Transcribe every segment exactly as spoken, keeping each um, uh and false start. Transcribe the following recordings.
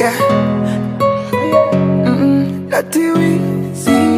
yeah. Mm-mm, that easy.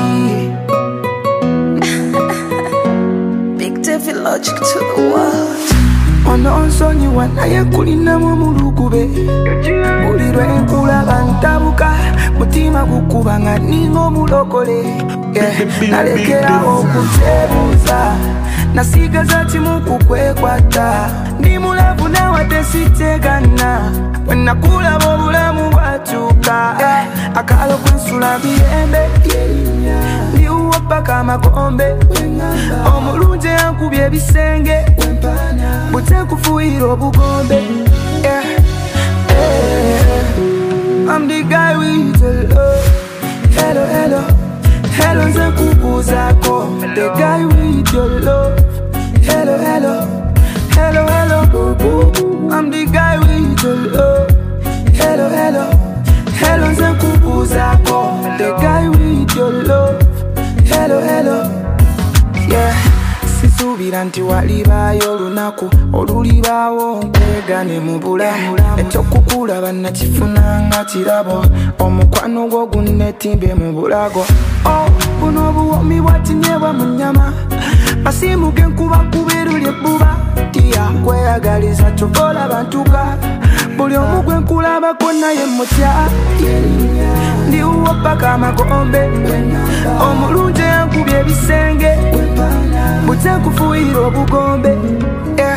Big Devi Logic to the world. Ono nsonyi wanaye kulina mu mulugube buli lwe nkulaba ntabuka mutima gukuba nga ninga omulokole nalekerawo okutebuuza nasigaza kimu kukwekwata ndi mulavu nawe tesitegana bwe nakulaba obulamu bwatuuka akalo kwensula mirembe ndiwuwo paka amakombe omulungi yankubye ebisenge butekufuyira obugombe yeah. Yeah. I'm the guy with the love. Hello, hello, hello nze kubuuzako. The guy with your love. Hello, hello, hello, hello, boo boo. I'm the guy with the love. Hello, hello, hello nze kubuuzako. The guy with your love. Hello, hello, yeah. Sisubira nti walibaayo olunaku olulibaawo nkwegane mu bulamu ekyokukulaba nakifuna nga kirabo omukwano gwo gunnetimbe mu bulago buno obuwomi bwatinyebwa mu nnyama masimu genkuba kubeerulye ebbuba tiya kweyagaliza tukola bantuka buli omu gwe nkulabako naye mutya ndiwuwo paka amagombe omulungi yankubye ebisenge butekufuyira obugombe yeah.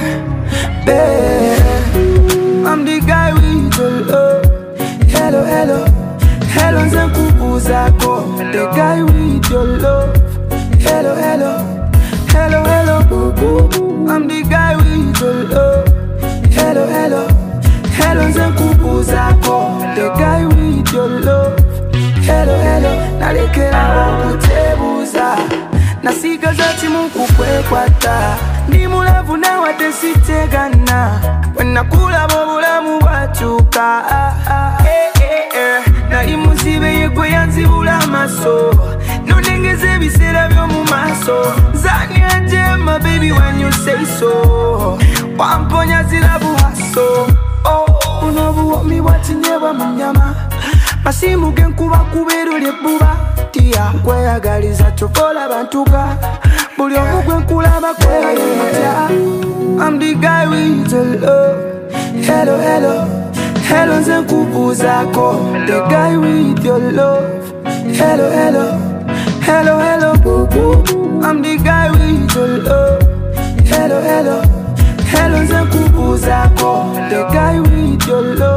I'm the guy with the love. Hello, hello, hello nze nkubuuzako. The guy with your love. Hello, hello, hello, hello, boo boo. I'm the guy with the love. Hello, hello, hello nze nkubuuzako. The guy with your love. Hello, hello, nalekerawo okutebuuza nasigaza kimu kukwekwata ndi mulavu nawe tesitegana bwe nakulaba obulamu bwatuuka nali muzibe ye gwe yanzibula amaaso nonengeza ebiseera by'omu maaso zani ajema baby when you say so wamponya zirabu haso buno obuwomi bwatinyebwa mu nnyama masimu genkuba kubeerulye ebbuba tiya kweyagaliza tukola bantuka buli omu gwe nkulaba kweyagaliza I'm the guy with the love. Hello, hello, hello nze nkubuuzako. The guy with your love. Hello, hello, hello, hello, boo boo. I'm the guy with the love. Hello, hello, hello nze nkubuuzako. The guy with your love.